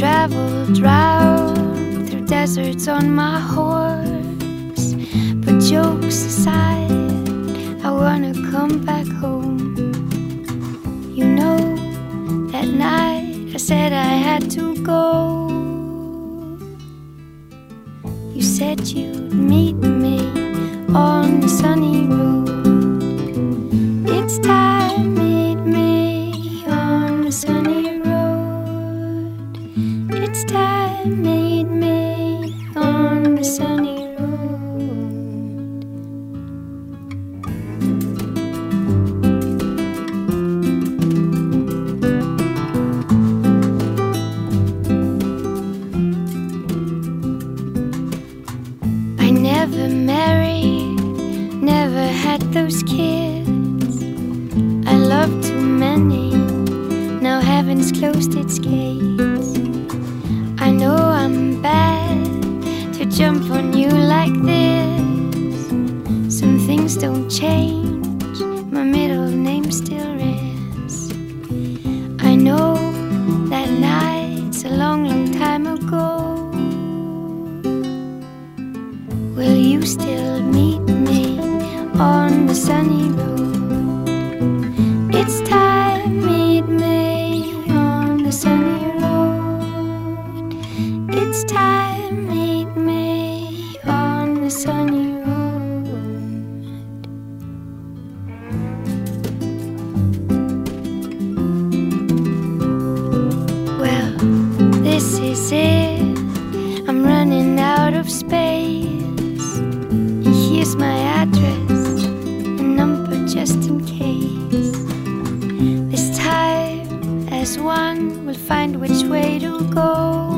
traveled round through deserts on my horse, but jokes aside, I wanna come back home. You know, that night I said I had to go. You said you'd meet me on the sunny road. It's time, meet me on the sunny road. It's time, meet me on the sunny road. I never married, never had those kids. I loved too many, now heaven's closed its gates. I know I'm bad to jump on you like this. Some things don't change, my middle name still is. I know that night's a long, long time ago. Will you still meet me on the sunny road? It's time, meet me on the sunny road. It's time, meet me on the sunny road. Well, this is it, I'm running out of space. Here's my address, a number just in case. This time, as one, we'll find which way to go.